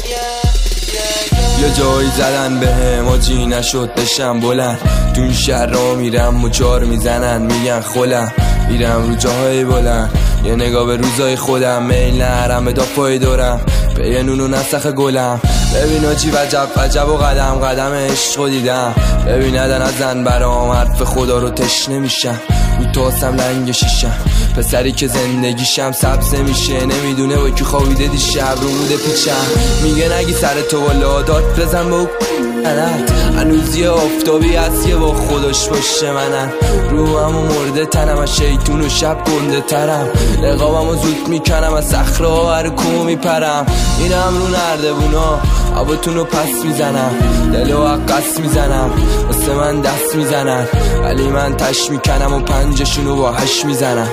یه جایی زدن بهم آجی نشد بشم بلند. تو این شهر را میرم مجار میزنن میگن خولم. میرم رو جاهای بلند یه نگاه به روزای خودم. میل نرم به دافای دورم به یه نون و نسخ گلم. ببین آجی وجب و قدم عشق دیدم. ببین ندن از زن برام حرف خدا رو تشنه میشم. رو تاسم لنگ شیشم پسری که زندگیشم سبز میشه. نمیدونه با کی خوابیده دی شب رو موده پیچم. میگه نگی سر تو والا داد بزن با هنوز یه آفتابی هست یه با خودش باشه منن. روحمو مرده تنم از شیطون و شب گنده ترم. نقابمو زود میکنم از صخره ها هر کو میپرم. میرم رو نردبونا هواتونو پس میزنم. دلو عقص میزنم واسه من دست میزنن. ولی من تش میکنم و پنجشونو با هش میزنم.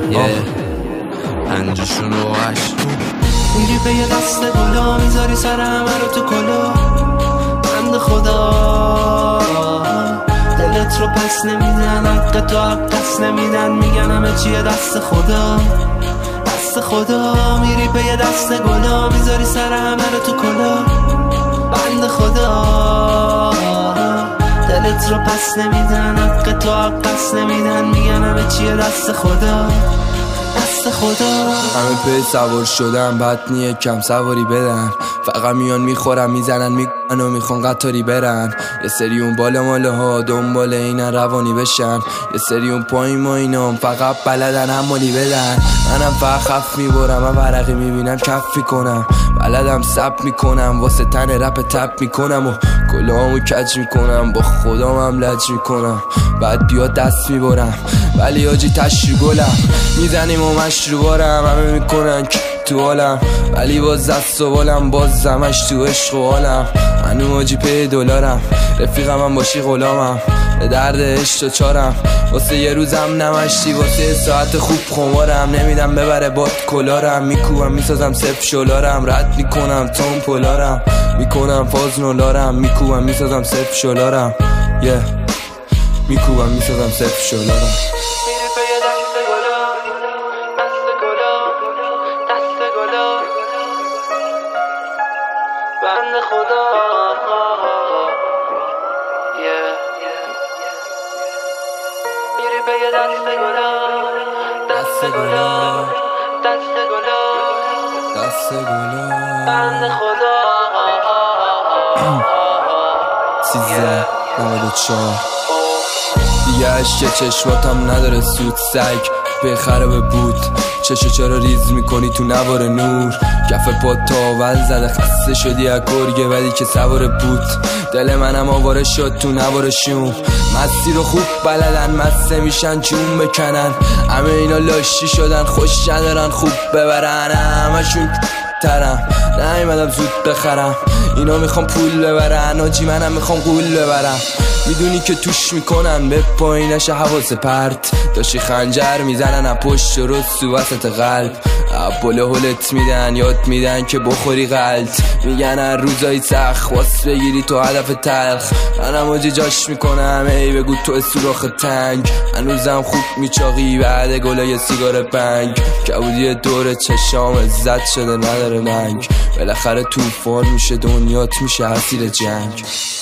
پنجشونو با هش. میری به یه دست گلا میذاری سر همه رو تو کلا. بند خدا دلت رو پس نمیدن حق تو عقص نمیدن. میگن همه چیه دست خدا دست خدا. میری به یه دست گلا میذاری سر همه رو تو کلا. بند خدا دلت رو پس نمیدن حق تو عقص نمیدن. میگن همه چیه دست خدا دست خدا. همه پی سوار شدم بطنی کم سواری بدن. فقط میان میخورم میزنن میگن و میخوان قطاری برن. یه سری اون بالا ماله ها دنبال اینن روانی بشن. یه سری اون پایین ما اینام فقط بلدن همالی بدن. منم فقط خف میبرم من ورقی میبینم کف میکنم. بلدم سب میکنم واسه تن رپ تپ میکنم و کلامو کج میکنم. با خودم هم لج میکنم بعد بیاد دست میبرم. ولی آجی تشری گلم میزنیم و مشروبارم. همه میکنن تو حالم ولی باز دست و بالم باز زمش تو عشق و حالم. منو آجی پی دلارم رفیقم هم باشی غلامم. به درد عشق و چارم واسه یه روزم نمشتی واسه ساعت خوب خمارم. نمیدم ببره باد کلارم. میکوبم میسازم صف شلارم. رد میکنم تون پلارم میکنم فاز نولارم. میکوبم میسازم صف شلارم میکوبم میسازم صف شلارم. بند خدا میری به یه دست گلا دست گلا دست گلا دست گلا. بند خدا 1394 دیگه عشق چشماتم نداره سود. سگ به خرابه بود چشو چرا ریز میکنی تو نوار نور. کف پا تاول زده خسته شدی از گرگه ولی که سوار بود. دل منم آواره شد تو نوارشون. مستی رو خوب بلدن مسته میشن جون بکنن. همه اینا لاشی شدن خوش ندارن خوب ببرن. همشون ترم نیومدم زود بخرم. اینا میخوام پول ببرن آجی منم میخوام قول ببرم. میدونی که توش میکنن به پایینش حواس پرت. داشتی خنجر میزنن از پشت و رسو وسط قلب. بله هلت میدن یاد میدن که بخوری غلط. میگن هر روزایی سخت واس بگیری تو هدف تلخ. منم آجی جاش میکنم ای بگو تو سوراخ تنگ. هنوزم خوب میچاقی بعد گلای سیگار بنگ. کبودی دور چشام عزت شده نداره ننگ. بالاخره توفان میشه دنیات میشه اسیر جنگ.